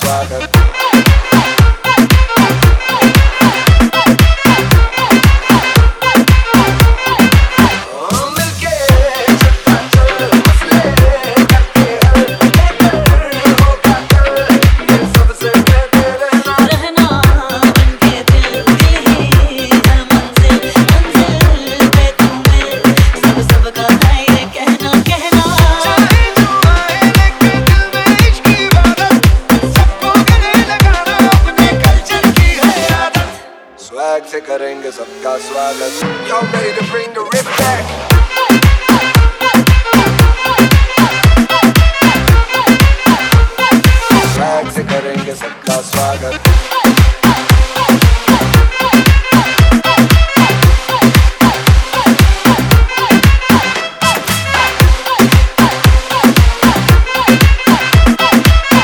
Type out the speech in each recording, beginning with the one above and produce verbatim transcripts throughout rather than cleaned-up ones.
स्वागत। स्वैग से करेंगे सबका स्वागत। Y'all ready to bring the rip back? Swag से करेंगे सबका स्वागत।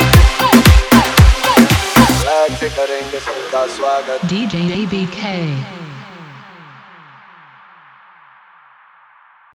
स्वैग से करेंगे सबका स्वागत। D J A B K